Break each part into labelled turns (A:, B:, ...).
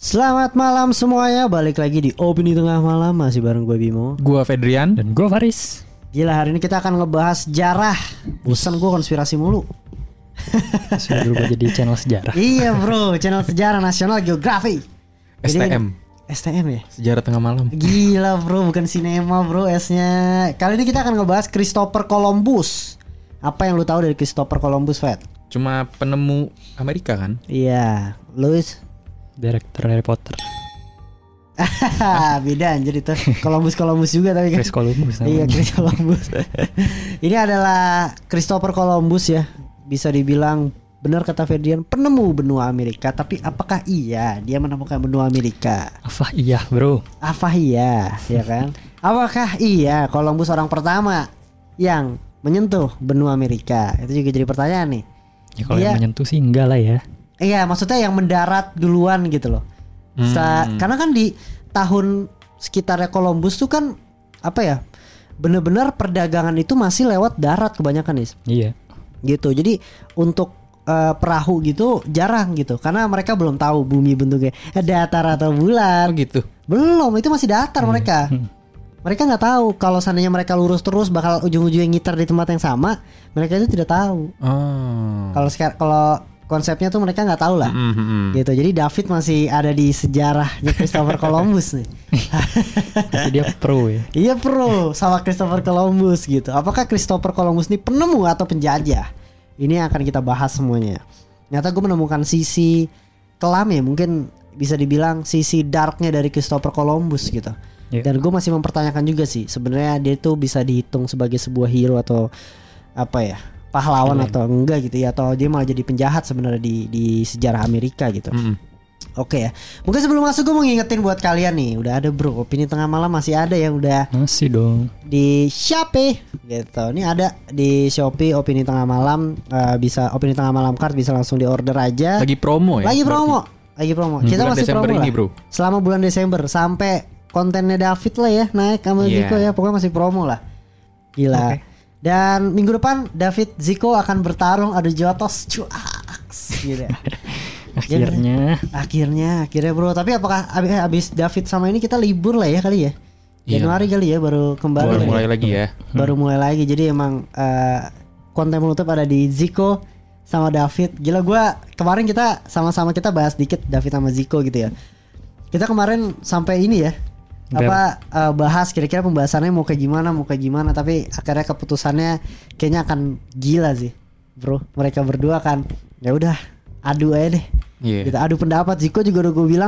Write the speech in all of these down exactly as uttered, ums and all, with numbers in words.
A: Selamat malam semuanya, balik lagi di Opini Tengah Malam. Masih bareng gue Bimo,
B: gue Fedrian,
C: dan gue Faris.
A: Gila, hari ini kita akan ngebahas sejarah. Bosan gue konspirasi mulu.
C: Sudah berubah jadi channel sejarah.
A: Iya bro, channel sejarah nasional geografi.
B: S T M.
A: S T M ya?
B: Sejarah Tengah Malam.
A: Gila bro, bukan sinema bro S-nya. Kali ini kita akan ngebahas Christopher Columbus. Apa yang lu tahu dari Christopher Columbus, Fed?
B: Cuma penemu Amerika kan?
A: Iya, Louis.
C: Direktur Harry Potter.
A: Beda anjir itu. Columbus Columbus juga tapi kan.
C: Chris Columbus namanya.
A: Iya, Chris Columbus. Ini adalah Christopher Columbus ya. Bisa dibilang benar kata Ferdian, penemu benua Amerika. Tapi apakah iya dia menemukan benua Amerika?
C: Apa iya bro?
A: Apa iya, ya kan? Apakah iya Columbus orang pertama yang menyentuh benua Amerika? Itu juga jadi pertanyaan nih.
C: Ya kalau
A: Dia-
C: yang menyentuh sih enggak lah ya.
A: Iya, maksudnya yang mendarat duluan gitu loh. Sa-
B: Hmm.
A: Karena kan di tahun sekitarnya Columbus tuh kan apa ya? Bener-bener perdagangan itu masih lewat darat kebanyakan nih.
C: Iya.
A: Gitu. Jadi untuk eh, perahu gitu jarang gitu. Karena mereka belum tahu bumi bentuknya datar atau bulat.
B: Oh gitu.
A: Belum, itu masih datar mereka. Mereka nggak tahu kalau seandainya mereka lurus terus bakal ujung-ujungnya ngiter di tempat yang sama. Mereka itu tidak tahu.
B: Oh.
A: Kalau sekarang kalau konsepnya tuh mereka nggak tahu lah.
B: Mm-hmm.
A: Gitu. Jadi David masih ada di sejarahnya Christopher Columbus nih.
C: Jadi dia pro ya.
A: Iya pro sama Christopher Columbus gitu. Apakah Christopher Columbus ini penemu atau penjajah? Ini yang akan kita bahas semuanya. Nyata gue menemukan sisi kelam ya, mungkin bisa dibilang sisi darknya dari Christopher Columbus gitu.
C: Iya.
A: Dan gue masih mempertanyakan juga sih, sebenarnya dia tuh bisa dihitung sebagai sebuah hero atau apa ya, pahlawan
C: Keren.
A: atau enggak gitu ya, atau dia malah jadi penjahat sebenarnya di di sejarah Amerika gitu.
B: Mm-mm.
A: Oke ya. Mungkin sebelum masuk gue mau ngingetin buat kalian nih, udah ada bro, Opini Tengah Malam masih ada yang udah
C: Masih dong.
A: di Shopee gitu. Ini ada di Shopee Opini Tengah Malam, eh, bisa Opini Tengah Malam card bisa langsung di order aja.
B: Lagi promo ya?
A: Lagi promo.
B: berarti?
A: Lagi promo.
B: Hmm,
A: Kita
B: bulan
A: masih
B: Desember
A: promo
B: ini,
A: lah.
B: bro.
A: Selama bulan Desember sampai kontennya David lah ya naik sama
B: Iya.
A: Ziko ya, pokoknya masih promo lah. Gila.
C: Oke.
A: Dan minggu depan David Ziko akan bertarung adu jotos cuaks gitu ya.
C: Akhirnya.
A: Akhirnya, akhirnya bro. Tapi apakah abis, abis David sama ini kita libur lah ya kali ya?
B: Iya.
A: Januari kali ya baru kembali.
B: Baru
A: lah
B: mulai
A: ya?
B: lagi ya.
A: Baru mulai lagi. Jadi emang eh, konten penutup ada di Ziko sama David. Gila, gue kemarin kita sama-sama kita bahas dikit David sama Ziko gitu ya. Kita kemarin sampai ini ya. Apa eh, bahas kira-kira pembahasannya mau kayak gimana, mau kayak gimana. Tapi akhirnya keputusannya kayaknya akan gila sih, bro. Mereka berdua kan ya udah adu aja deh.
B: Iya.
A: Gitu, adu pendapat. Ziko juga udah gue bilang,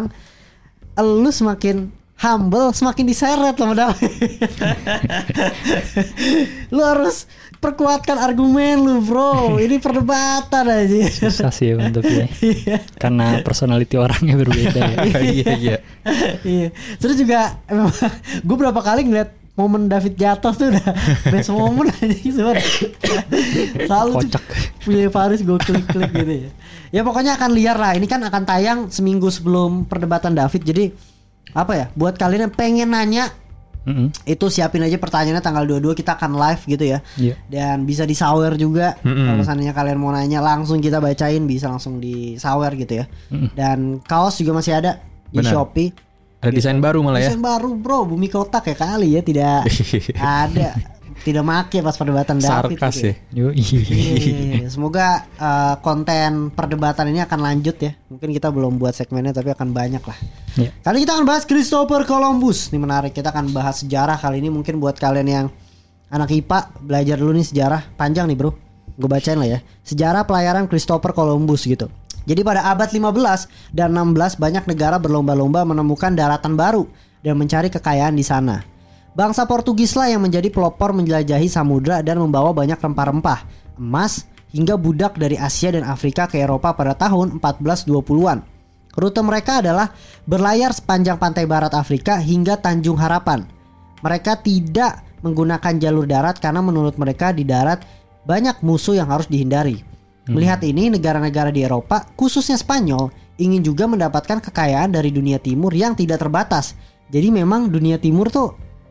A: lu semakin humble semakin diseret sama David. Lu harus perkuatkan argumen lu bro. Ini perdebatan aja.
C: Susah sih untuk ya.
A: Iya.
C: Karena personality orangnya berbeda ya.
B: Iya iya.
A: Iya. Terus juga emang gue berapa kali ngeliat momen David jatuh tuh udah best momen aja sebenarnya. Selalu tuh
C: Kocak.
A: punya Faris gue klik-klik gitu ya. Ya pokoknya akan liar lah. Ini kan akan tayang seminggu sebelum perdebatan David. Jadi apa ya, buat kalian yang pengen nanya,
C: Mm-mm.
A: itu siapin aja pertanyaannya tanggal dua puluh dua kita akan live gitu ya.
C: Iya.
A: Dan bisa di sawer juga.
B: Mm-mm.
A: Kalau seandainya kalian mau nanya langsung kita bacain, bisa langsung di sawer gitu ya.
C: Mm-mm.
A: Dan kaos juga masih ada di
B: Benar.
A: Shopee.
B: Ada desain baru malah ya.
A: Desain baru bro, bumi kotak ya kali ya, tidak ada, tidak make pas perdebatan David.
B: Sarkas
A: gitu
B: ya.
C: Yo,
A: Iya, semoga uh, konten perdebatan ini akan lanjut ya. Mungkin kita belum buat segmennya tapi akan banyak lah.
C: Iya.
A: Kali kita akan bahas Christopher Columbus. Ini menarik, kita akan bahas sejarah kali ini. Mungkin buat kalian yang anak I P A belajar dulu nih sejarah. Panjang nih bro, gue bacain lah ya. Sejarah pelayaran Christopher Columbus gitu. Jadi pada abad lima belas dan enam belas banyak negara berlomba-lomba menemukan daratan baru dan mencari kekayaan di sana. Bangsa Portugis lah yang menjadi pelopor menjelajahi samudra dan membawa banyak rempah-rempah, emas, hingga budak dari Asia dan Afrika ke Eropa pada tahun empat belas dua puluhan. Rute mereka adalah berlayar sepanjang pantai barat Afrika hingga Tanjung Harapan. Mereka tidak menggunakan jalur darat karena menurut mereka di darat banyak musuh yang harus dihindari. Melihat ini, negara-negara di Eropa, khususnya Spanyol, ingin juga mendapatkan kekayaan dari dunia timur yang tidak terbatas. Jadi memang dunia timur tuh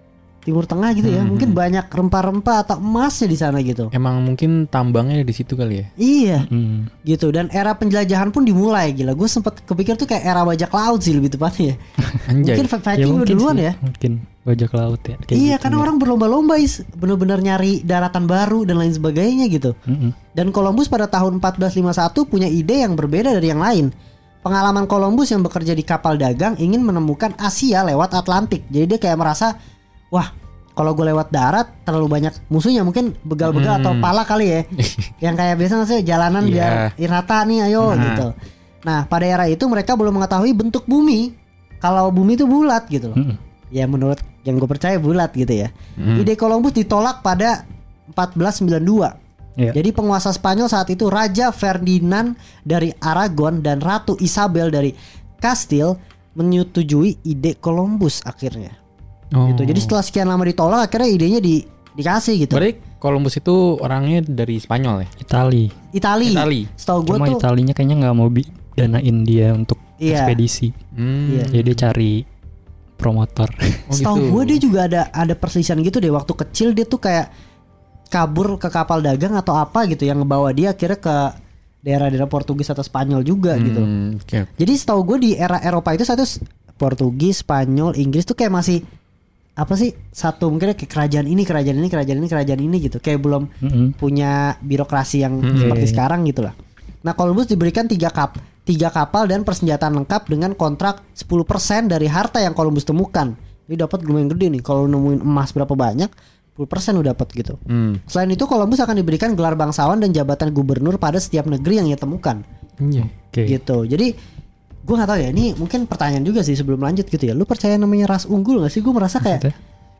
A: Timur Tengah gitu ya. Mungkin banyak rempah-rempah atau emasnya di sana gitu.
B: Emang mungkin tambangnya di situ kali ya.
A: Iya.
C: Hmm.
A: Gitu, dan era penjelajahan pun dimulai. Gila, gue sempet kepikir tuh kayak era bajak laut sih lebih tepatnya.
B: Anjay.
A: Mungkin Viking udah duluan
C: sih,
A: ya.
C: Mungkin bajak laut ya. Kayak
A: Iya,
C: gitu
A: karena
C: ya.
A: orang berlomba-lomba is bener-bener nyari daratan baru dan lain sebagainya gitu.
C: Mm-mm.
A: Dan Columbus pada tahun empat belas lima puluh satu punya ide yang berbeda dari yang lain. Pengalaman Columbus yang bekerja di kapal dagang ingin menemukan Asia lewat Atlantik. Jadi dia kayak merasa, wah, kalau gue lewat darat terlalu banyak musuhnya, mungkin begal-begal
B: Hmm.
A: atau pala kali ya. Yang kayak biasa ngasih jalanan
B: Iya.
A: biar irata nih, ayo
B: Nah.
A: gitu. Nah, pada era itu mereka belum mengetahui bentuk bumi. Kalau bumi itu bulat gitu loh.
C: Mm-mm.
A: Ya menurut yang gue percaya bulat gitu ya.
B: Hmm.
A: Ide Columbus ditolak pada empat belas sembilan puluh dua.
C: Iya.
A: Jadi penguasa Spanyol saat itu Raja Ferdinand dari Aragon dan Ratu Isabel dari Castile menyetujui ide Columbus akhirnya.
B: Oh.
A: Gitu. Jadi setelah sekian lama ditolak, akhirnya idenya di dikasih gitu.
B: Berarti Columbus itu orangnya dari Spanyol ya?
C: Itali.
A: Itali.
B: Itali.
A: Setahu gue
C: Cuma
A: tuh
C: Italinya kayaknya nggak mau bi- danain dia untuk
A: Iya.
C: ekspedisi.
B: Hmm.
A: Iya.
C: Jadi dia cari promotor.
B: Oh,
A: setahu
B: gitu.
A: gue dia juga ada ada perselisihan gitu deh. Waktu kecil dia tuh kayak kabur ke kapal dagang atau apa gitu yang ngebawa dia akhirnya ke daerah-daerah Portugis atau Spanyol juga gitu.
B: Hmm, oke.
A: Jadi setahu gue di era Eropa itu satu Portugis, Spanyol, Inggris tuh kayak masih apa sih satu mungkin kayak kerajaan ini, kerajaan ini, kerajaan ini, kerajaan ini gitu. Kayak belum
C: Mm-mm.
A: punya birokrasi yang
B: Hmm.
A: seperti
C: Iya, iya.
A: sekarang gitu lah. Nah, Columbus diberikan tiga kap, tiga kapal dan persenjataan lengkap dengan kontrak sepuluh persen dari harta yang Columbus temukan. Ini dapat lumayan gede nih. Kalau nemuin emas berapa banyak, sepuluh persen udah dapat gitu.
B: Hmm.
A: Selain itu Columbus akan diberikan gelar bangsawan dan jabatan gubernur pada setiap negeri yang ia temukan.
B: Iya.
C: Oke.
A: Gitu. Jadi gue nggak tahu ya. Ini mungkin pertanyaan juga sih sebelum lanjut gitu ya. Lu percaya namanya ras unggul nggak sih? Gue merasa kayak
C: Maksudnya?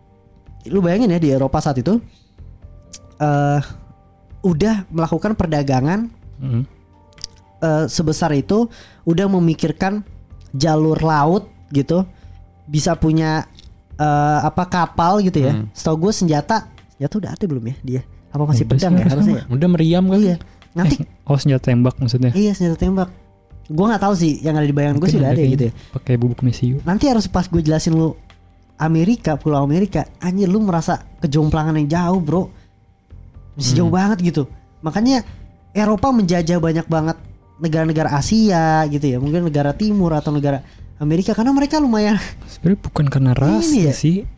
A: lu bayangin ya di Eropa saat itu eh udah melakukan perdagangan
C: Mm-mm.
A: eh, sebesar itu, udah memikirkan jalur laut gitu, bisa punya eh, apa kapal gitu ya.
B: Hmm.
A: Setahu gue senjata senjata udah ada belum ya dia? Apa masih
C: Udah
A: pedang
C: sih,
A: ya harusnya? Ya?
B: Udah meriam kan?
A: Iya. Nanti
C: Oh, senjata tembak maksudnya.
A: iya senjata tembak. Gue nggak tahu sih, yang ada di bayangan gue sih udah ada
C: kayaknya
A: gitu ya.
C: Pakai bubuk mesiu.
A: Nanti harus pas gue jelasin lu Amerika, Pulau Amerika, anjir lu merasa kejomplangan yang jauh bro. Masih
B: Hmm.
A: jauh banget gitu. Makanya Eropa menjajah banyak banget negara-negara Asia gitu ya. Mungkin negara timur atau negara Amerika, karena mereka lumayan
C: Sebenarnya bukan karena ras
A: Ini ya?
C: sih.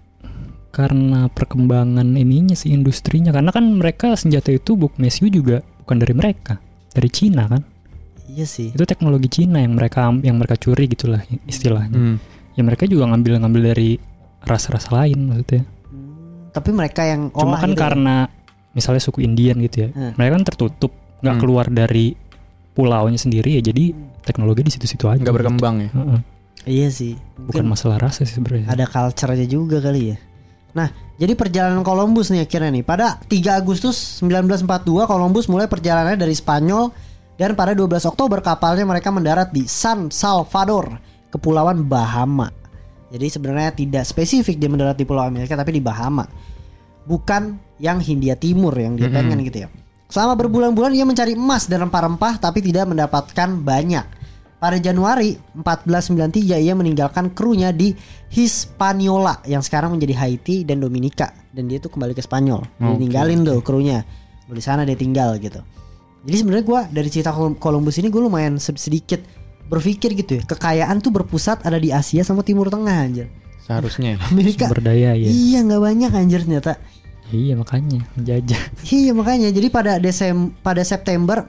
C: Karena perkembangan ininya sih, industrinya. Karena kan mereka senjata itu bubuk mesiu juga bukan dari mereka, dari Cina kan.
A: Iya sih.
C: Itu teknologi Cina yang mereka yang mereka curi gitulah istilahnya.
B: Hmm.
C: Ya mereka juga ngambil-ngambil dari ras-ras lain maksudnya.
A: Tapi mereka yang
C: Cuma
A: olah
C: kan
A: gitu ya.
C: karena misalnya suku Indian gitu ya,
A: Hmm.
C: mereka kan tertutup, nggak
B: Hmm.
C: keluar dari pulaunya sendiri ya, jadi teknologi di situ-situ aja.
B: Nggak berkembang ya?
C: Heeh.
A: Iya sih.
C: Bukan
A: Mungkin
C: masalah rasa sih sebenarnya.
A: ada culture-nya juga kali ya. Nah, jadi perjalanan Columbus nih akhirnya nih pada tiga Agustus sembilan belas empat puluh dua Columbus mulai perjalanannya dari Spanyol, dan pada dua belas Oktober kapalnya mereka mendarat di San Salvador, Kepulauan Bahama. Jadi sebenarnya tidak spesifik dia mendarat di Pulau Amerika, tapi di Bahama. Bukan yang Hindia Timur yang dia pengen gitu ya. Selama berbulan-bulan ia mencari emas dan rempah-rempah tapi tidak mendapatkan banyak. Pada Januari empat belas sembilan puluh tiga ia meninggalkan krunya di Hispaniola yang sekarang menjadi Haiti dan Dominika, dan dia tuh kembali ke Spanyol. Dia
B: Oke,
A: ninggalin tuh krunya. Di sana dia tinggal gitu. Jadi sebenarnya gue dari cerita Columbus ini gue lumayan sedikit berpikir gitu ya. Kekayaan tuh berpusat ada di Asia sama Timur Tengah anjir.
B: Seharusnya.
A: Amerika
C: Sumber daya ya.
A: iya nggak banyak anjir ternyata.
C: Iya makanya menjajah.
A: Iya makanya jadi pada Desem pada September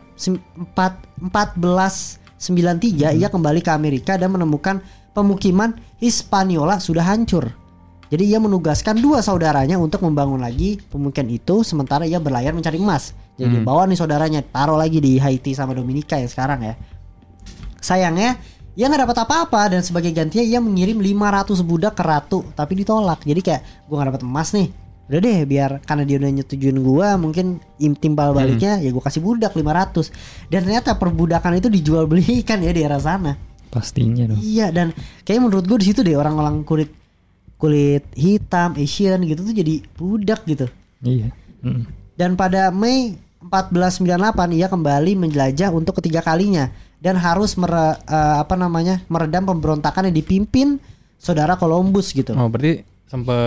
A: empat belas sembilan puluh tiga ia kembali ke Amerika dan menemukan pemukiman Hispaniola sudah hancur. Jadi ia menugaskan dua saudaranya untuk membangun lagi pemukiman itu, sementara ia berlayar mencari emas. Jadi
B: Hmm.
A: bawa nih saudaranya taruh lagi di Haiti sama Dominika yang sekarang ya. Sayangnya ia nggak dapat apa-apa, dan sebagai gantinya ia mengirim lima ratus budak ke ratu, tapi ditolak. Jadi kayak gue nggak dapat emas nih. Udah deh biar karena dia udah nyetujuin gue, mungkin timbal baliknya ya gue kasih budak lima ratus. Dan ternyata perbudakan itu dijual belikan ya di daerah sana.
C: Pastinya dong.
A: Iya, dan kayak menurut gue di situ deh orang-orang kulit kulit hitam, Asian gitu tuh jadi budak gitu.
C: Iya. Mm.
A: Dan pada Mei empat belas sembilan puluh delapan ia kembali menjelajah untuk ketiga kalinya dan harus mere, uh, apa namanya meredam pemberontakan yang dipimpin saudara Columbus gitu.
B: Oh berarti sempet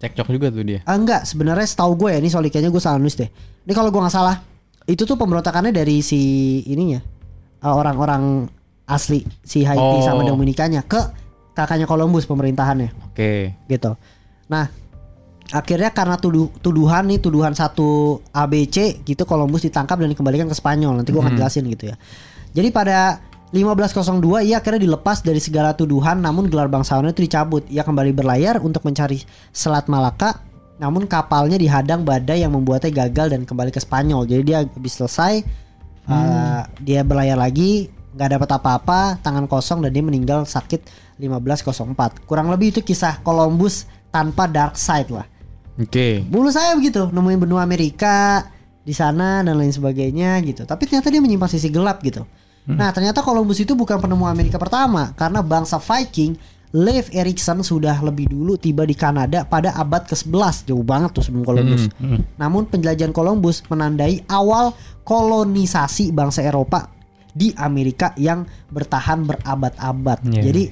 B: Cekcok juga tuh dia.
A: Ah, enggak, sebenarnya setahu gue ya, ini soalnya kayaknya gue salah nulis deh. Ini kalau gue nggak salah, itu tuh pemberontakannya dari si ininya, uh, orang-orang asli si Haiti
B: Oh.
A: sama Dominikanya ke kakaknya Columbus pemerintahannya,
B: Oke.
A: gitu. Nah, akhirnya karena tuduh, tuduhan nih, tuduhan satu A B C gitu, Columbus ditangkap dan dikembalikan ke Spanyol. Nanti gue akan
B: Hmm.
A: jelasin gitu ya. Jadi pada lima belas nol dua ia akhirnya dilepas dari segala tuduhan, namun gelar bangsawannya itu dicabut. Ia kembali berlayar untuk mencari Selat Malaka, namun kapalnya dihadang badai yang membuatnya gagal dan kembali ke Spanyol. Jadi dia habis selesai, uh, dia berlayar lagi, nggak dapat apa-apa, tangan kosong, dan dia meninggal sakit lima belas nol empat. Kurang lebih itu kisah Columbus tanpa dark side lah.
B: Oke.
A: Mulu saya begitu, nemuin benua Amerika di sana dan lain sebagainya gitu. Tapi ternyata dia menyimpan sisi gelap gitu. Nah, ternyata Columbus itu bukan penemu Amerika pertama, karena bangsa Viking Leif Erikson sudah lebih dulu tiba di Kanada pada abad kesebelas, jauh banget tuh sebelum Columbus.
C: Hmm.
A: Namun penjelajahan Columbus menandai awal kolonisasi bangsa Eropa di Amerika yang bertahan berabad-abad.
C: Yeah.
A: Jadi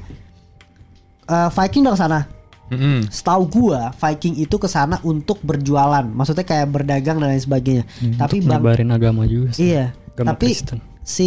A: uh, Viking udah kesana.
B: Mm-mm.
A: Setahu gua Viking itu kesana untuk berjualan, maksudnya kayak berdagang dan lain sebagainya.
C: Ya,
A: Tapi
C: untuk
A: bang,
C: nyebarin agama juga sih.
A: iya.
C: Agama
A: Tapi
C: Kristen.
A: si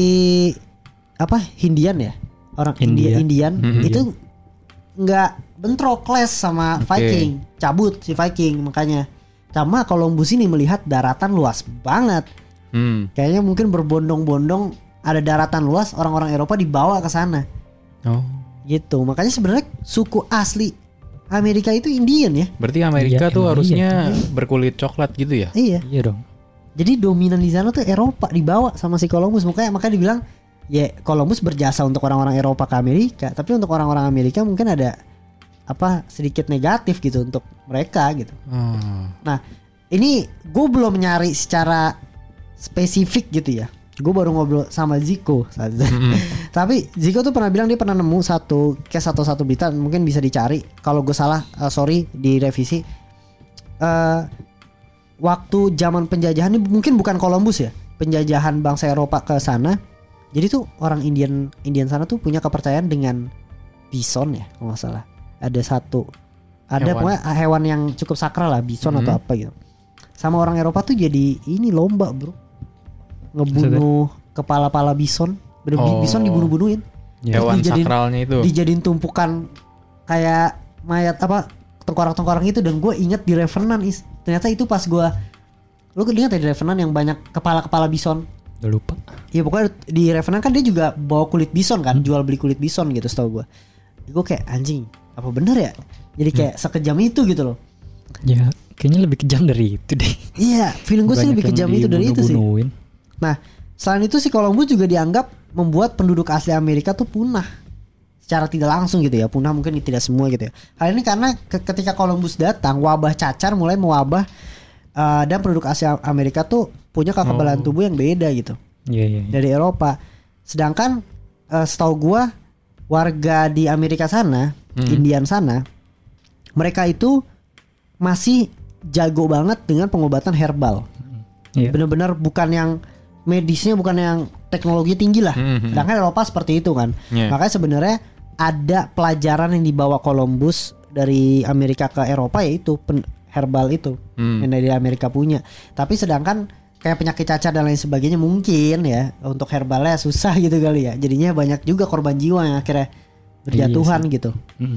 A: apa Hindian ya, orang
C: India.
A: India Indian
B: Mhm.
A: itu nggak bentrok clash sama
B: Oke.
A: Viking, cabut si Viking. Makanya sama Columbus ini melihat daratan luas banget,
B: Hmm.
A: kayaknya mungkin berbondong-bondong ada daratan luas, orang-orang Eropa dibawa ke sana
B: Oh.
A: gitu. Makanya sebenarnya suku asli Amerika itu Indian ya.
B: Berarti Amerika
C: Iya,
B: tuh
C: emang
B: harusnya berkulit coklat gitu ya?
A: Iya.
C: Iya dong.
A: Jadi dominan di sana tuh Eropa dibawa sama si Columbus. Makanya makanya dibilang ya Columbus berjasa untuk orang-orang Eropa ke Amerika, tapi untuk orang-orang Amerika mungkin ada apa sedikit negatif gitu untuk mereka gitu.
B: Oh.
A: Nah, ini gue belum nyari secara spesifik gitu ya. Gue baru ngobrol sama Ziko.
B: Mm-mm.
A: Tapi Ziko tuh pernah bilang dia pernah nemu satu case atau satu berita, mungkin bisa dicari. Kalau gue salah, uh, sorry direvisi. Uh, waktu zaman penjajahan ini mungkin bukan Columbus ya, penjajahan bangsa Eropa ke sana. Jadi tuh orang Indian Indian sana tuh punya kepercayaan dengan bison ya, kalau nggak salah. Ada satu, ada
B: Hewan.
A: pokoknya hewan yang cukup sakral lah, bison atau
B: Hmm.
A: apa gitu. Sama orang Eropa tuh jadi ini lomba bro, ngebunuh kepala-pala bison. Bener
B: Oh.
A: bison dibunuh-bunuhin.
C: Ya.
B: Hewan
A: dijadiin-
B: sakralnya itu.
A: Dijadiin tumpukan kayak mayat apa tengkorak-tengkorak itu. Dan gue inget di Revenant is, ternyata itu pas gue, lu ingat ya di Revenant yang banyak kepala-kepala bison.
C: Udah lupa.
A: Iya pokoknya di Revenant kan dia juga bawa kulit bison kan, jual beli kulit bison gitu setahu gue. Gue kayak anjing, apa bener ya? Jadi kayak sekejam itu gitu loh.
C: Ya kayaknya lebih kejam dari itu deh.
A: Iya, feeling gue sih
C: Banyak
A: lebih
C: yang
A: kejam itu dari itu sih.
C: dibunuh-bunuhin.
A: Nah, selain itu si Columbus juga dianggap membuat penduduk asli Amerika tuh punah secara tidak langsung gitu ya, punah mungkin tidak semua gitu ya. Hal ini karena ke- ketika Columbus datang, wabah cacar mulai mewabah, uh, dan penduduk asli Amerika tuh punya kekebalan
B: Oh.
A: tubuh yang beda gitu
C: Iya iya. iya.
A: dari Eropa. Sedangkan uh, setahu gua warga di Amerika sana,
B: Hmm.
A: Indian sana, mereka itu masih jago banget dengan pengobatan herbal.
C: Iya.
A: Bener-bener bukan yang medisnya, bukan yang teknologi tinggi lah.
B: Mhm.
A: Sedangkan Eropa seperti itu kan.
B: Iya.
A: Makanya sebenarnya ada pelajaran yang dibawa Columbus dari Amerika ke Eropa, yaitu pen- herbal itu
B: Hmm.
A: yang dari Amerika punya. Tapi sedangkan kayak penyakit cacar dan lain sebagainya mungkin ya untuk herbalnya susah gitu kali ya. Jadinya banyak juga korban jiwa yang akhirnya berjatuhan gitu.
C: Mm.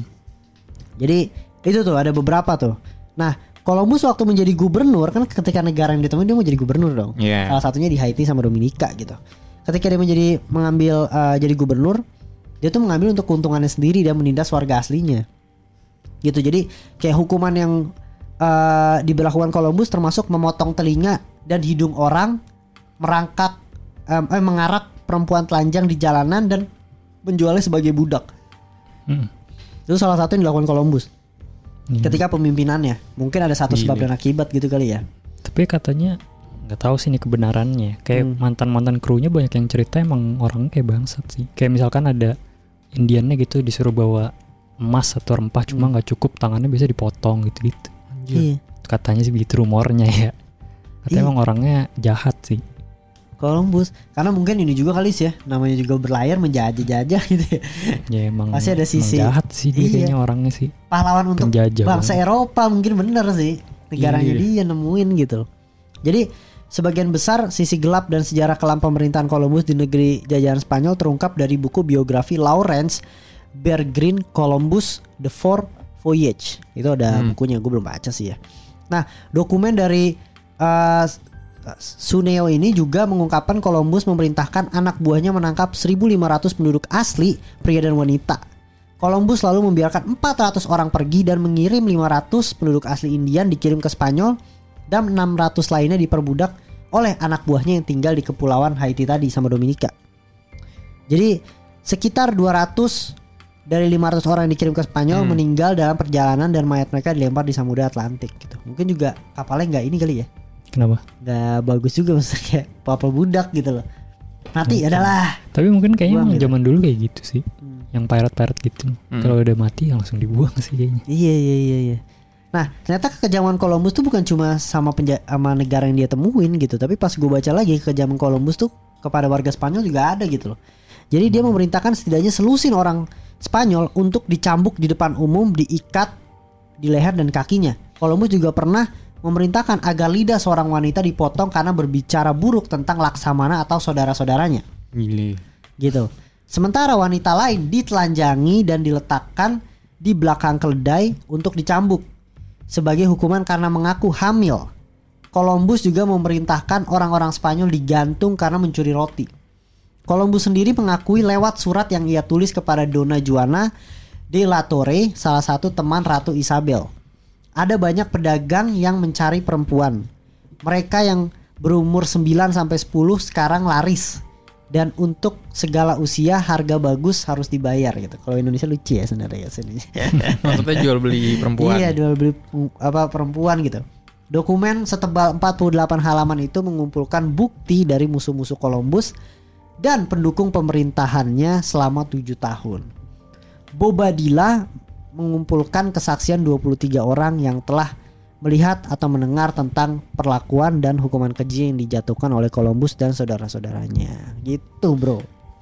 A: Jadi itu tuh ada beberapa tuh. Nah, Columbus waktu menjadi gubernur kan, ketika negara yang ditemuin dia mau jadi gubernur dong.
B: Iya.
A: Salah satunya di Haiti sama Dominika gitu. Ketika dia menjadi mengambil uh, jadi gubernur, dia tuh mengambil untuk keuntungannya sendiri dan menindas warga aslinya. Gitu. Jadi kayak hukuman yang uh, diberlakukan Columbus termasuk memotong telinga dan hidung orang, merangkak um, eh, mengarak perempuan telanjang di jalanan dan menjualnya sebagai budak.
C: Mm.
A: Itu salah satu yang dilakukan Columbus
C: Iya.
A: ketika pemimpinannya. Mungkin ada satu sebab
B: Gile.
A: dan akibat gitu kali ya.
C: Tapi katanya nggak tahu sih ini kebenarannya. Kayak
A: Hmm.
C: mantan-mantan krunya banyak yang cerita emang orang kayak bangsat sih. Kayak misalkan ada Indiannya gitu disuruh bawa emas atau rempah cuma nggak cukup, tangannya bisa dipotong gitu-gitu.
A: Iya.
C: Katanya sih begitu rumornya ya. Katanya
A: Iya.
C: emang orangnya jahat sih.
A: Columbus. Karena mungkin ini juga kali sih ya, namanya juga berlayar menjajah-jajah gitu ya.
C: Ya emang
A: Pasti ada sisi-
C: emang jahat sih dia
A: Iya.
C: kayaknya orangnya sih.
A: Pahlawan untuk
C: Penjajah
A: bangsa
C: banget.
A: Eropa mungkin bener sih. Negaranya
B: Iya.
A: dia nemuin gitu. Jadi sebagian besar sisi gelap dan sejarah kelam pemerintahan Columbus di negeri jajahan Spanyol terungkap dari buku biografi Lawrence Bergreen Columbus The Four Voyage. Itu ada
B: Hmm.
A: bukunya, gue belum baca sih ya. Nah, dokumen dari uh, Suneo ini juga mengungkapkan Columbus memerintahkan anak buahnya menangkap seribu lima ratus penduduk asli, pria dan wanita. Columbus lalu membiarkan empat ratus orang pergi dan mengirim lima ratus penduduk asli Indian dikirim ke Spanyol dan enam ratus lainnya diperbudak oleh anak buahnya yang tinggal di kepulauan Haiti tadi sama Dominika. Jadi sekitar dua ratus dari lima ratus orang yang dikirim ke Spanyol
B: Hmm.
A: meninggal dalam perjalanan dan mayat mereka dilempar di Samudra Atlantik gitu. Mungkin juga kapalnya nggak ini kali ya.
C: Kenapa?
A: Nggak bagus juga maksudnya kayak kapal budak gitu loh. Mati
C: Mungkin.
A: adalah.
C: Tapi mungkin kayaknya
A: Buang
C: emang
A: gitu.
C: zaman dulu kayak gitu sih.
A: Hmm.
C: Yang pirate-pirate gitu.
B: Hmm.
C: Kalau udah mati langsung dibuang sih kayaknya.
A: Iya iya iya iya. Nah, ternyata kekejaman Columbus tuh bukan cuma sama penja- sama negara yang dia temuin gitu, tapi pas gue baca lagi kekejaman Columbus tuh kepada warga Spanyol juga ada gitu loh. Jadi dia memerintahkan setidaknya selusin orang Spanyol untuk dicambuk di depan umum, diikat di leher dan kakinya. Columbus juga pernah memerintahkan agar lidah seorang wanita dipotong karena berbicara buruk tentang Laksamana atau saudara-saudaranya.
B: Gile.
A: Gitu. Sementara wanita lain ditelanjangi dan diletakkan di belakang keledai untuk dicambuk sebagai hukuman karena mengaku hamil. Columbus juga memerintahkan orang-orang Spanyol digantung karena mencuri roti. Columbus sendiri mengakui lewat surat yang ia tulis kepada Dona Juana de la Torre, salah satu teman Ratu Isabel. Ada banyak pedagang yang mencari perempuan. Mereka yang berumur sembilan sampai sepuluh sekarang laris. Dan untuk segala usia harga bagus harus dibayar gitu. Kalau Indonesia lucu ya sebenarnya sini.
B: Maksudnya jual beli perempuan.
A: Iya, jual beli apa perempuan gitu. Dokumen setebal empat puluh delapan halaman itu mengumpulkan bukti dari musuh-musuh Columbus dan pendukung pemerintahannya selama tujuh tahun. Bobadilla mengumpulkan kesaksian dua puluh tiga orang yang telah melihat atau mendengar tentang perlakuan dan hukuman keji yang dijatuhkan oleh Columbus dan saudara-saudaranya. Gitu, bro.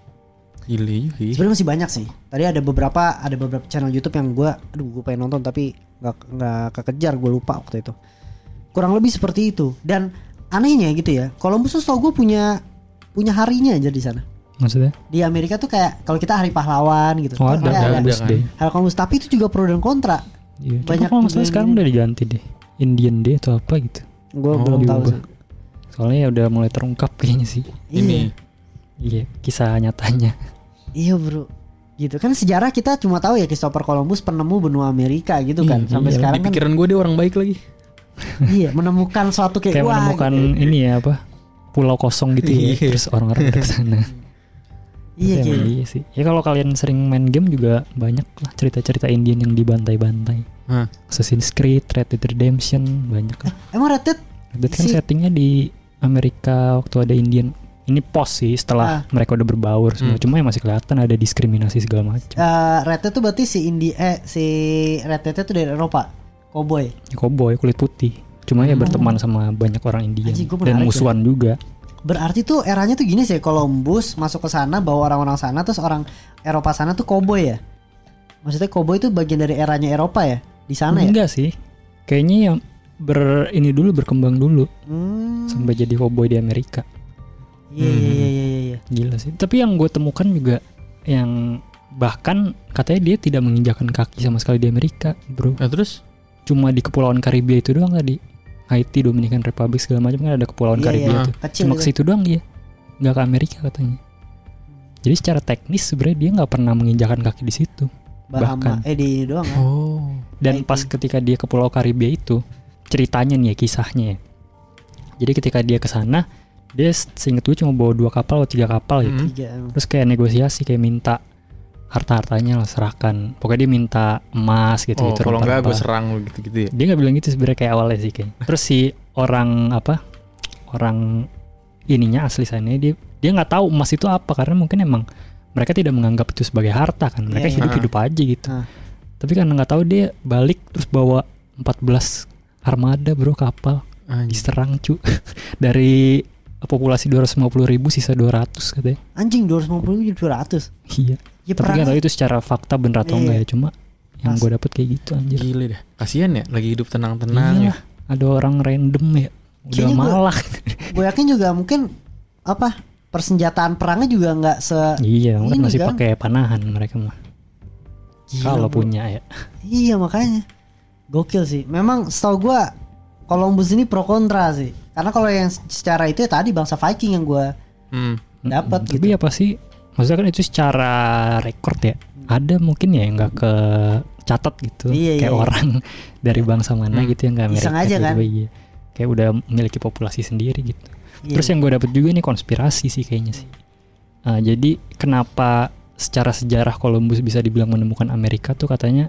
B: Gile juga.
A: Sebenarnya masih banyak sih. Tadi ada beberapa ada beberapa channel YouTube yang gue, aduh gue pengen nonton tapi nggak nggak kekejar, gue lupa waktu itu. Kurang lebih seperti itu. Dan anehnya gitu ya, Columbus tuh tau gue punya punya harinya aja di sana.
C: Maksudnya?
A: Di Amerika tuh kayak kalau kita hari pahlawan gitu.
C: Oh
A: Kan
C: ada,
A: kayak
C: ada,
B: ada
C: Columbus
B: kan.
C: Day.
A: hari Columbus, tapi itu juga pro dan kontra.
C: Iya. Cuma
A: Banyak
C: kalau nggak salah
A: juga
C: sekarang
A: yang
C: udah diganti deh. Indian Day atau apa gitu.
A: Gue
B: Oh,
A: belum tahu
C: diubah.
A: sih.
C: Soalnya ya udah mulai terungkap kayaknya sih.
B: Ini
C: Iya, kisah nyatanya.
A: Iya bro. Gitu kan sejarah kita cuma tahu ya Christopher Columbus penemu benua Amerika gitu kan.
C: Iya,
A: Sampai
C: iya.
A: sekarang
B: di
A: kan
B: pikiran gue dia orang baik lagi.
A: iya menemukan suatu kayak,
C: Kayak
A: wah,
C: menemukan
A: gitu.
C: ini ya apa? Pulau kosong gitu ya.
B: Iya.
C: Terus orang-orang pada kesana.
A: Iya
C: Ya,
A: kayak
C: emang iya sih. Ya kalau kalian sering main game juga banyak lah cerita-cerita Indian yang dibantai-bantai.
B: Hah.
C: Assassin's Creed, Red Dead Redemption, banyak lah.
A: Emang Red Dead
C: Red Dead kan
A: si-
C: settingnya di Amerika waktu ada Indian. Ini pos sih setelah
A: Ah.
C: mereka udah berbaur semua.
B: Hmm.
C: Cuma ya masih kelihatan ada diskriminasi segala macam.
A: eh, Red Dead tuh berarti si Indi eh si Red Dead itu dari Eropa, cowboy.
C: Ya, cowboy kulit putih. Cuma ya
A: Hmm.
C: berteman sama banyak orang Indian
A: Anjing, gua
C: dan
A: menarik
C: musuhan juga.
A: Berarti tuh eranya tuh gini sih, Columbus masuk ke sana bawa orang-orang sana, terus orang Eropa sana tuh cowboy ya. Maksudnya cowboy itu bagian dari eranya Eropa ya di sana ya.
C: Enggak sih. Kayaknya yang ber ini dulu berkembang dulu
A: Hmm.
C: sampai jadi cowboy di Amerika.
A: Iya iya iya iya iya.
C: Gila sih. Tapi yang gue temukan juga yang bahkan katanya dia tidak menginjakan kaki sama sekali di Amerika, bro.
B: Nah terus
C: Cuma di kepulauan Karibia itu doang tadi. Haiti, Dominican Republic segala macam kan ada kepulauan
A: Iya,
C: Karibia
A: iya.
C: tuh.
A: Kecil
C: Cuma
A: itu.
C: ke situ doang dia. Nggak ke Amerika katanya. Jadi secara teknis sebenarnya dia nggak pernah menginjakan kaki di situ.
A: Bahama.
C: bahkan.
A: Eh di ini doang kan.
B: oh
C: Dan
A: Haiti.
C: pas ketika dia ke Pulau Karibia itu ceritanya nih ya kisahnya ya. Jadi ketika dia ke sana dia seinget gue cuma bawa dua kapal atau tiga kapal gitu.
B: Hmm.
A: Tiga.
C: Terus kayak negosiasi kayak minta harta-hartanya lah serahkan. Pokoknya dia minta emas gitu
B: oh
C: gitu.
B: kalau enggak gue
C: rempah-rempah.
B: serang lu gitu-gitu ya.
C: Dia nggak bilang gitu sebenarnya kayak awalnya sih kayak. Terus si orang apa orang ininya asli sana dia dia nggak tahu emas itu apa karena mungkin emang mereka tidak menganggap itu sebagai harta kan. Mereka
A: Iya, iya.
C: hidup-hidup aja gitu.
A: Ah.
C: Tapi karena nggak tahu dia balik terus bawa empat belas armada bro kapal
B: Anjir.
C: diserang cu dari populasi dua ratus lima puluh ribu sisa dua ratus katanya.
A: Anjing dua ratus lima puluh jadi dua ratus.
C: Iya.
A: Ya,
C: Tapi
A: perang-
C: nggak tahu itu secara fakta bener atau
A: Iya.
C: enggak ya, cuma yang
A: Mas-
C: gue dapet kayak gitu anjir.
B: Gile dah. Kasian ya lagi hidup tenang-tenang
C: Iya
B: ya.
C: lah, ada orang random ya. Udah
A: Kayaknya gua-
C: malak.
A: Gue yakin juga mungkin apa persenjataan perangnya juga nggak se
C: Iya, kan
A: ini
C: masih
A: kan.
C: pakai panahan mereka mah.
A: Gila,
C: Kalau
A: bro.
C: punya ya.
A: Iya makanya gokil sih. Memang setahu gue Columbus ini pro kontra sih. Karena kalau yang secara itu ya tadi bangsa Viking yang gue
B: Hmm.
A: dapat
C: Mm,
A: gitu.
C: Tapi apa sih? Maksudnya kan itu secara rekor ya. Ada mungkin ya yang nggak ke catat gitu.
A: Iya,
C: Kayak
A: iya.
C: orang dari bangsa mana
B: Hmm.
C: gitu yang nggak Amerika.
A: Iseng aja kan?
C: tiba-tiba, iya. Kayak udah memiliki populasi sendiri gitu.
A: Iya.
C: Terus yang gue dapet juga nih konspirasi sih kayaknya sih. Ah, jadi kenapa secara sejarah Columbus bisa dibilang menemukan Amerika tuh katanya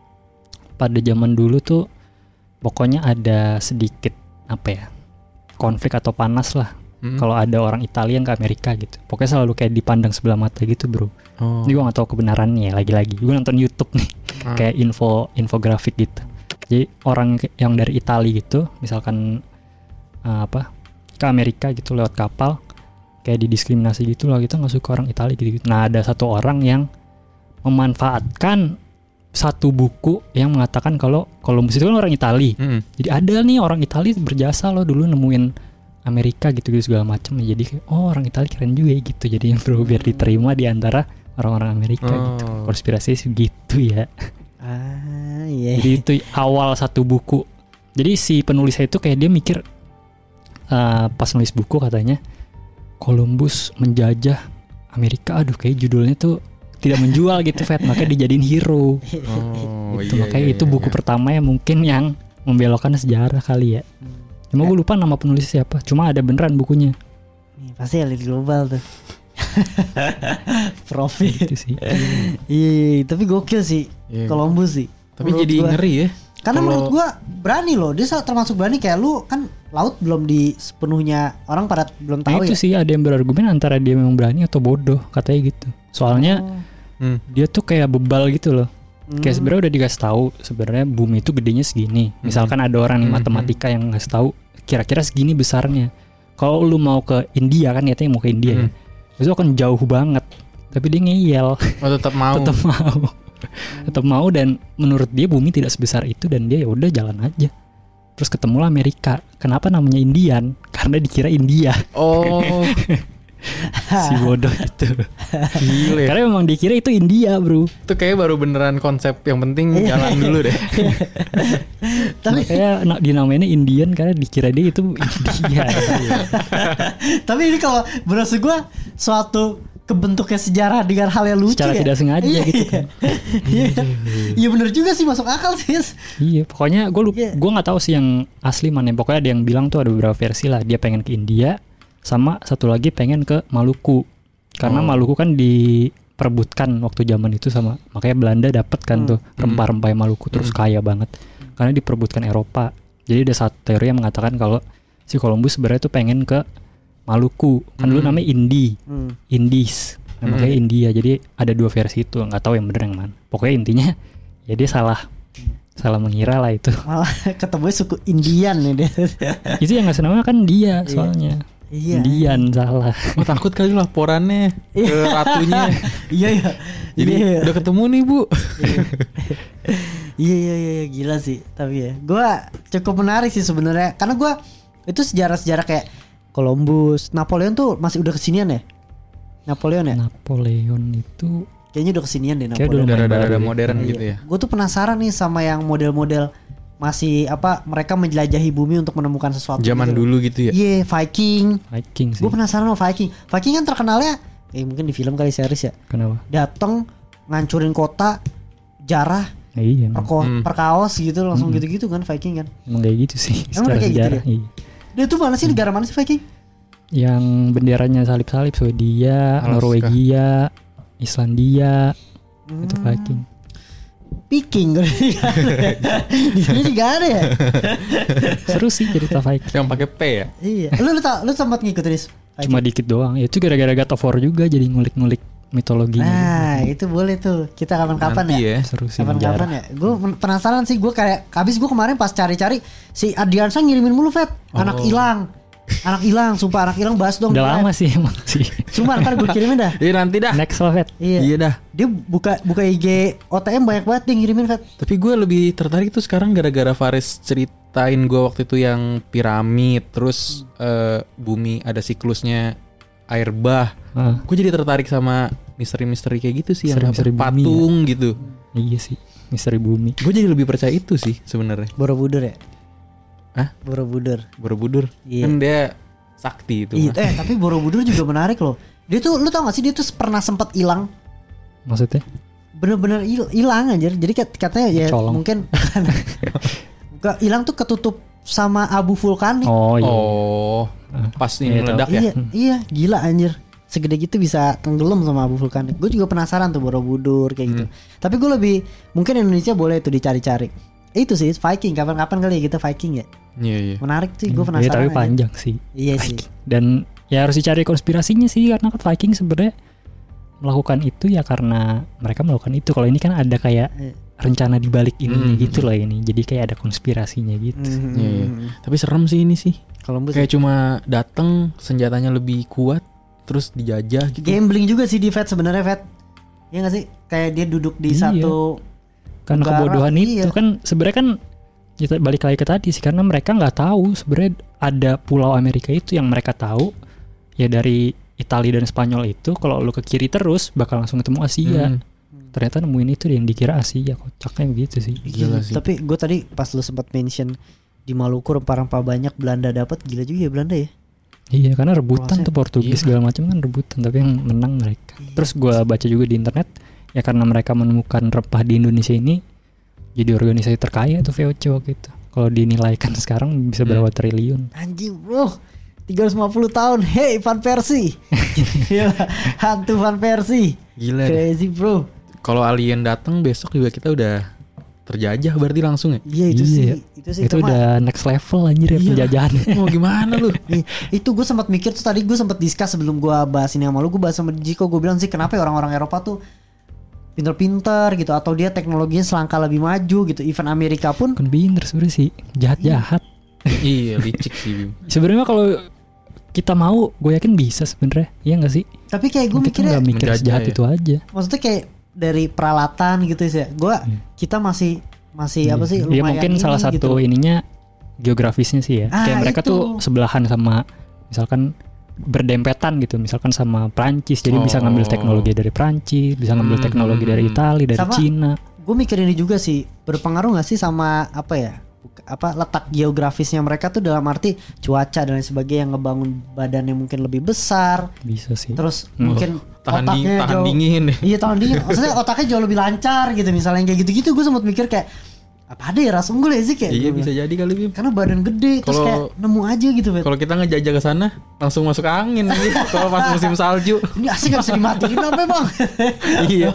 C: pada zaman dulu tuh pokoknya ada sedikit apa ya konflik atau panas lah.
B: Hmm.
C: Kalau ada orang Italia yang ke Amerika gitu, pokoknya selalu kayak dipandang sebelah mata gitu bro.
B: Oh.
C: Ini gue nggak tahu kebenarannya ya, lagi-lagi. Gue nonton YouTube nih,
B: Hmm.
C: kayak info infografik gitu. Jadi orang ke- yang dari Italia gitu, misalkan uh, apa ke Amerika gitu lewat kapal, kayak didiskriminasi gitu loh. Kita nggak suka orang Italia gitu, gitu. Nah ada satu orang yang memanfaatkan satu buku yang mengatakan kalau Columbus itu kan orang Italia.
B: Hmm.
C: Jadi ada nih orang Italia berjasa loh dulu nemuin Amerika gitu-gitu segala macam. Jadi kayak oh orang Italia keren juga ya gitu. Jadi yang bro biar diterima di antara orang-orang Amerika gitu.
B: Oh.
C: Konspirasi segitu ya.
A: Ah iya.
C: Jadi itu awal satu buku. Jadi si penulisnya itu kayak dia mikir uh, pas nulis buku katanya Columbus menjajah Amerika. Aduh kayak judulnya tuh tidak menjual gitu Fat. Makanya dijadiin hero.
B: Oh,
C: Gitu.
B: iya,
C: Makanya
B: iya,
C: itu
B: iya,
C: buku
B: iya.
C: pertama yang mungkin yang membelokkan sejarah kali ya. Cuma gue lupa nama penulis siapa. Cuma ada beneran bukunya.
A: Nih, pasti elit global tuh. Profit.
C: Itu sih.
A: Iya, tapi gokil sih
B: Iya.
A: Columbus sih.
B: Tapi
A: Menurut
B: jadi
A: gua.
B: ngeri ya.
A: Karena
B: Kalau-
A: menurut gua berani loh. Dia sa- termasuk berani kayak lu kan laut belum di sepenuhnya orang pada belum
C: Nah
A: tahu
C: itu
A: ya.
C: sih ada yang berargumen antara dia memang berani atau bodoh katanya gitu. Soalnya
B: Hmm.
C: dia tuh kayak bebal gitu loh.
A: Hmm.
C: Kayak sebenarnya udah dikasih tahu sebenarnya bumi itu gedenya segini. Misalkan ada orang nih
B: Hmm.
C: matematika yang ngasih tahu kira-kira segini besarnya. Kalau lu mau ke India kan niatnya mau ke India ya.
B: Hmm.
C: Itu akan jauh banget. Tapi dia ngeyel.
B: Oh, tetap mau.
C: Tetap mau. Tetap mau dan menurut dia bumi tidak sebesar itu dan dia ya udah jalan aja. Terus ketemulah Amerika. Kenapa namanya Indian? Karena dikira India.
B: Oh,
C: Si bodoh itu.
B: gile.
C: Karena memang dikira itu India, bro.
B: Itu kayak baru beneran konsep yang penting
A: Iya.
B: jalan dulu deh.
A: Tapi
C: Kayak na- dinamainnya Indian karena dikira dia itu India.
A: tapi ini kalau menurut gua suatu kebentuknya sejarah dengan hal yang lucu
C: Secara
A: ya.
C: tidak sengaja
A: Iya.
C: gitu kan.
A: Iya. Iya bener juga sih masuk akal sih.
C: Iya, pokoknya gue lupa,
A: Iya.
C: gue nggak tahu sih yang asli mana. Pokoknya ada yang bilang tuh ada beberapa versi lah. Dia pengen ke India, sama satu lagi pengen ke Maluku. Karena
B: Oh.
C: Maluku kan diperebutkan waktu zaman itu sama, makanya Belanda dapat kan
A: Hmm.
C: tuh rempah-rempah Maluku terus kaya banget. Karena diperebutkan Eropa. Jadi ada satu teori yang mengatakan kalau si Columbus sebenarnya tuh pengen ke Maluku. Kan dulu
B: Hmm.
C: namanya Indi,
A: Hmm.
C: Indies. Nah,
B: Hmm.
C: makanya India. Jadi ada dua versi itu, nggak tahu yang bener yang mana. Pokoknya intinya ya dia salah. Salah mengira lah itu.
A: Malah ketemunya suku Indian nih dia.
C: Itu yang ngasih nama kan dia soalnya.
A: Iya.
C: Indian salah.
B: Oh, takut kali laporannya ke ratunya.
A: Iya iya.
B: Jadi
A: Iya.
B: udah ketemu nih, Bu.
A: Iya iya iya gila sih. Tapi ya, gua cukup menarik sih sebenarnya. Karena gua itu sejarah-sejarah kayak Columbus, Napoleon tuh masih udah kesinian ya? Napoleon ya?
C: Napoleon itu
A: Kayaknya udah kesinian deh
C: Kayak
A: Napoleon.
C: udah
B: Udah
C: lumayan
B: rada-rada
C: baru ya.
B: modern
A: Iya.
B: gitu ya.
A: Gue tuh penasaran nih sama yang model-model masih apa mereka menjelajahi bumi untuk menemukan sesuatu.
B: Zaman
A: gitu.
B: dulu gitu ya.
A: Iya, Viking.
C: Viking sih.
A: Gue penasaran sama Viking. Viking kan terkenalnya, eh mungkin di film kali series ya.
C: Kenapa?
A: Datang ngancurin kota, jarah,
C: Ya, iya, emang,
A: perko,
B: Hmm.
A: perkaos gitu, langsung
C: Hmm.
A: gitu-gitu kan Viking kan.
C: emang kayak gitu sih.
A: Emang
C: Secara
A: kayak gitu
C: sejarah.
A: ya?
C: Iya.
A: Dia tuh mana sih negara mana sih Viking?
C: Yang benderanya salib-salib Swedia,
B: Alaska.
C: Norwegia, Islandia,
A: Hmm.
C: itu Viking.
A: Viking di sini juga ada ya.
C: Seru sih cerita Viking.
B: Yang pakai P ya.
A: Iya. Lu lu tau, lu sempat ngikutin Viking?
C: Cuma dikit doang. Ya itu gara-gara God of War juga jadi ngulik-ngulik mitologinya.
A: Nah, itu boleh tuh. Kita kapan-kapan
B: Nanti
A: ya.
B: ya.
C: Seru sih
A: Kapan-kapan
C: sejarah.
A: ya. Gue penasaran sih. Gue kayak habis gue kemarin pas cari-cari si Adiansa ngirimin mulu Feb. Anak
B: Oh.
A: hilang. Anak hilang, sumpah anak hilang bahas dong.
C: Udah
A: Vet.
C: lama sih emang sih.
A: Sumpah ntar gue kirimin dah.
B: Iya nanti dah.
C: Next lah, Vet.
A: Iya.
B: Iya dah.
A: Dia buka buka I G O T M banyak banget dia ngirimin Vet.
B: Tapi gue lebih tertarik tuh sekarang gara-gara Faris ceritain gue waktu itu yang piramid, terus eh, bumi ada siklusnya air bah.
C: Ah,
B: Gue jadi tertarik sama misteri-misteri kayak gitu sih, yang
C: Misteri-misteri
B: apa,
C: bumi
B: patung gitu.
C: iya sih, misteri bumi.
B: Gue jadi lebih percaya itu sih sebenarnya.
A: Borobudur ya?
B: Hah?
A: Borobudur.
B: Borobudur.
A: Iya.
B: Kan dia sakti itu.
A: Iya,
B: mah.
A: eh tapi Borobudur juga menarik loh. Dia tuh lu tau gak sih dia tuh pernah sempat hilang.
C: Maksudnya?
A: Bener-bener hil- hilang anjir. Jadi kat- katanya ya
C: Colong.
A: mungkin Gak hilang tuh ketutup sama abu vulkanik.
C: Oh iya.
B: Oh, pas ini
C: Iya,
B: meledak ya.
A: Iya, iya, gila anjir. Segede gitu bisa tenggelam sama abu vulkanik. Gue juga penasaran tuh Borobudur kayak gitu. Tapi gue lebih mungkin Indonesia boleh tuh dicari-cari. Itu sih Viking, kapan-kapan kali ya kita Viking ya.
B: Iya iya.
A: Menarik sih, gue
C: Iya,
A: penasaran.
C: tapi
A: aja.
C: panjang sih.
A: Iya sih.
C: Dan ya harus dicari konspirasinya sih, karena kan Viking sebenarnya melakukan itu ya karena mereka melakukan itu. Kalau ini kan ada kayak
A: Eh.
C: rencana di balik ini
B: Hmm.
C: gitu loh ini. Jadi kayak ada konspirasinya gitu.
A: Mhm.
B: Iya, iya. Tapi serem sih ini sih.
A: Columbus
B: Kayak cuma datang senjatanya lebih kuat, terus dijajah gitu.
A: gambling juga sih di Fed sebenarnya Fed. Iya gak sih? Kayak dia duduk di
C: Iya.
A: satu
C: Karena
A: negara,
C: kebodohan
A: iya.
C: itu kan sebenarnya kan kita balik lagi ke tadi sih, karena mereka nggak tahu sebenarnya ada pulau Amerika itu yang mereka tahu ya dari Italia dan Spanyol itu kalau lu ke kiri terus bakal langsung ketemu Asia.
B: Hmm.
C: Ternyata nemuin itu yang dikira Asia, kocaknya begitu sih.
B: Gila sih.
A: Tapi gue tadi pas lu sempat mention di Maluku rempah-rempah banyak Belanda dapat, gila juga ya Belanda ya.
C: Iya, karena rebutan
A: Proses.
C: tuh Portugis
B: Iya.
C: segala macam kan rebutan, tapi yang menang mereka.
A: Iya.
C: Terus gua baca juga di internet ya karena mereka menemukan rempah di Indonesia ini jadi organisasi terkaya tuh V O C waktu itu. Kalau dinilaikan sekarang bisa berapa triliun.
A: Anjing bro, tiga ratus lima puluh tahun. Hey Van Persie. Gila, hantu Van Persie.
B: Gila deh.
A: Crazy bro.
B: Kalau alien datang besok juga kita udah terjajah berarti langsung ya.
A: Iya itu
C: Iya.
A: sih, itu sih
C: Itu
A: Kema.
C: udah next level anjir ya
B: Iya.
C: penjajahan.
B: Mau gimana lu?
A: Ih, itu gue sempat mikir tuh tadi gue sempat discuss sebelum gue bahas ini sama lu, gue bahas sama Jiko, gue bilang sih kenapa ya orang-orang Eropa tuh pinter-pinter gitu atau dia teknologinya selangkah lebih maju gitu. Even Amerika pun
C: Bukan pinter sebenarnya sih, jahat-jahat.
B: Iya licik sih Bim.
C: Sebenarnya kalau kita mau, gue yakin bisa sebenarnya. Iya nggak sih?
A: tapi kayak gue
C: Kita
A: mikirnya
C: nggak mikir
B: menjajah
C: sejahat
B: ya.
C: itu aja.
A: maksudnya kayak dari peralatan gitu sih ya. Gue kita masih masih apa sih?
C: Iya
A: lumayan
C: mungkin
A: ini
C: salah satu
A: gitu.
C: ininya geografisnya sih ya.
A: Ah,
C: Kayak mereka
A: itu.
C: tuh sebelahan sama misalkan berdempetan gitu, misalkan sama Prancis, jadi bisa ngambil
B: Oh.
C: teknologi dari Prancis, bisa ngambil
B: Hmm.
C: teknologi dari Italia, dari
A: Sama-
C: Cina.
A: Gue mikir ini juga sih berpengaruh gak sih sama apa ya? Buka- apa letak geografisnya mereka tuh dalam arti cuaca dan lain sebagainya yang ngebangun badannya mungkin lebih besar,
C: Bisa sih.
A: terus
C: Hmm.
A: mungkin
B: Tahan, ding,
A: otaknya
B: tahan
A: jauh
B: dingin ya.
A: iya tahan dingin, maksudnya otaknya jauh lebih lancar gitu misalnya kayak gitu-gitu. Gue sempat mikir kayak apa ada ya ras unggul ya sih kayak
B: Iya
A: gua
B: bisa
A: bilang.
B: jadi kali Bim.
A: Karena badan gede terus
B: Kalau-
A: kayak nemu aja gitu Bet.
B: Kalau kita ngejajah ke sana langsung masuk angin nih. Kalau pas musim salju.
A: Ini asik gak bisa dimatiin apa bang?
B: Iya.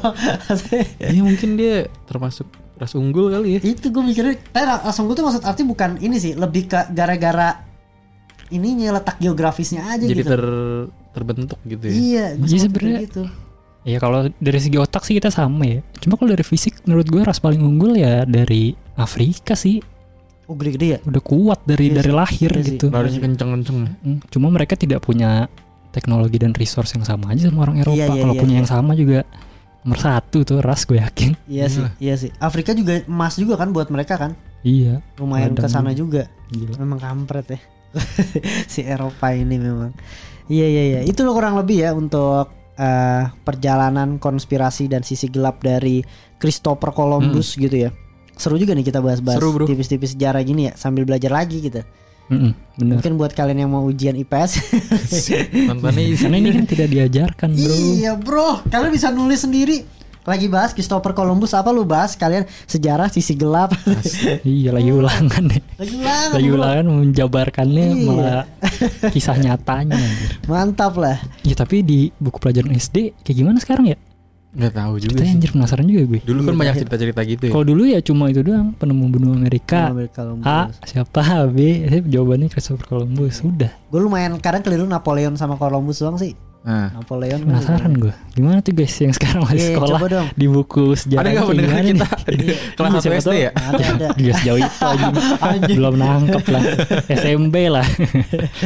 B: Iya mungkin dia termasuk ras unggul kali ya.
A: Itu gue mikirnya, tapi ras unggul tuh maksud arti bukan ini sih, lebih ke gara-gara ininya letak geografisnya aja
B: Jadi
A: gitu.
B: ter terbentuk gitu ya.
A: Iya, gue
C: Jadi
A: sempat
C: sebenarnya-
A: mikir gitu.
C: Ya kalau dari segi otak sih kita sama ya. Cuma kalau dari fisik menurut gue ras paling unggul ya dari Afrika sih.
A: Oh gede-gede ya?
C: Udah kuat dari
A: Iya
C: dari
A: sih,
C: lahir
A: iya sih.
C: gitu.
B: Larinya kenceng-kenceng.
C: Hmm, Cuma mereka tidak punya teknologi dan resource yang sama aja sama orang Eropa.
A: Iya, iya,
C: Kalau
A: iya,
C: punya
A: iya.
C: yang sama juga nomor satu tuh ras gue yakin.
A: Iya sih, iya sih. Afrika juga emas juga kan buat mereka kan?
C: Iya.
A: Lumayan
C: Ladang
A: ke sana juga.
C: Gila.
A: Memang kampret ya. Si Eropa ini memang. Iya iya iya. Itu loh kurang lebih ya untuk eh, perjalanan konspirasi dan sisi gelap dari Christopher Columbus gitu ya. Seru juga nih kita bahas-bahas
B: Seru, bro.
A: tipis-tipis sejarah gini ya sambil belajar lagi gitu.
C: Mm-mm, bener.
A: Mungkin buat kalian yang mau ujian I P S.
B: Nontonnya
C: Karena ini kan tidak diajarkan bro.
A: Iya bro, kalian bisa nulis sendiri. Lagi bahas Christopher Columbus apa lu bahas kalian sejarah sisi gelap.
C: Iya lagi ulangan ya.
A: Lagi ulangan.
C: Lagi
A: bro.
C: ulangan menjabarkannya
A: Iya.
C: malah kisah nyatanya. anjir.
A: Mantap lah.
C: Ya tapi di buku pelajaran S D kayak gimana sekarang ya?
B: nggak tahu juga
C: Kita
B: sih.
C: anjir penasaran juga gue.
B: Dulu kan
A: Iya,
B: banyak
A: iya.
B: cerita-cerita gitu ya.
C: Kalau dulu ya cuma itu doang, penemu benua Amerika.
A: Christopher Columbus.
C: A siapa? B eh, jawabannya Christopher Columbus. Sudah.
A: Gue lumayan kadang keliru Napoleon sama Columbus doang sih.
B: Nah,
A: Napoleon kan
C: Penasaran gue. Gimana tuh guys yang sekarang masih
A: Iya,
C: sekolah
A: coba dong.
C: di buku sejarah
B: ada nggak
C: kayak
B: pendengar
C: gimana
B: kita
C: nih?
B: di kelas
C: Iya,
B: satu
C: siapa
B: S D
C: tahu.
B: ya?
A: Ada ada.
C: Dia sejauh itu aja. Belum nangkep lah. S M B lah.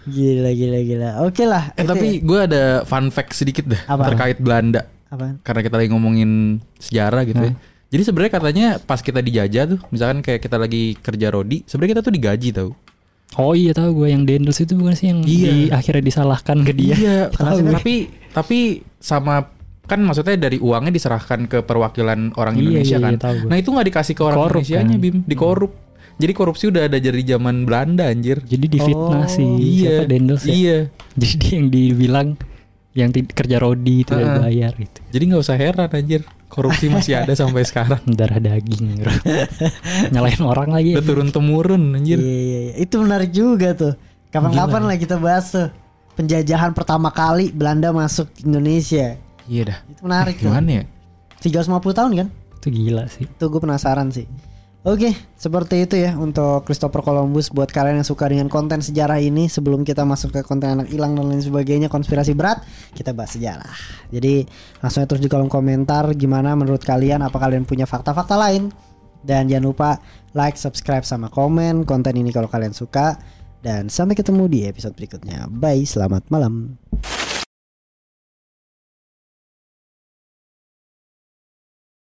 A: Gila gila gila. Oke lah.
B: Eh
A: itu
B: tapi
A: ya.
B: gue ada fun fact sedikit dah
A: Apa?
B: terkait Belanda.
A: Apaan?
B: Karena kita lagi ngomongin sejarah gitu ya. Jadi sebenarnya katanya pas kita dijajah tuh, misalkan kayak kita lagi kerja rodi, sebenarnya kita tuh digaji tau.
C: Oh iya tahu gue yang Dendels itu bukan sih yang
B: Iya.
C: di akhirnya disalahkan ke dia.
B: Iya,
A: Tahu.
B: tapi tapi sama kan maksudnya dari uangnya diserahkan ke perwakilan orang
C: Iya,
B: Indonesia
C: iya,
B: kan.
C: iya, tahu gue.
B: Nah itu nggak dikasih ke orang
C: Korup
B: Indonesianya
C: kan.
B: Bim, dikorup. Jadi korupsi udah ada dari zaman Belanda anjir.
C: Jadi difitnah
A: Oh,
C: si
B: Iya,
C: siapa Dendels ya.
B: iya.
C: Jadi dia yang dibilang yang ti- kerja rodi tidak
B: Heeh.
C: bayar gitu.
B: Jadi nggak usah heran anjir, korupsi masih ada sampai sekarang.
C: Darah daging bro. Nyalain orang lagi.
B: Udah turun temurun anjir.
A: Iya, iya, iya. Itu menarik juga tuh. Kapan-kapan lah kita bahas tuh penjajahan pertama kali Belanda masuk Indonesia.
B: Iya dah.
A: Itu menarik tuh.
B: Gimana ya?
A: tiga ratus lima puluh tahun kan?
C: Itu gila sih.
A: Itu gue penasaran sih. Oke, seperti itu ya untuk Christopher Columbus. Buat kalian yang suka dengan konten sejarah ini, sebelum kita masuk ke konten anak hilang dan lain sebagainya, konspirasi berat, kita bahas sejarah. Jadi langsung aja terus di kolom komentar gimana menurut kalian, apa kalian punya fakta-fakta lain. Dan jangan lupa like, subscribe, sama komen konten ini kalau kalian suka. Dan sampai ketemu di episode berikutnya. Bye, selamat malam.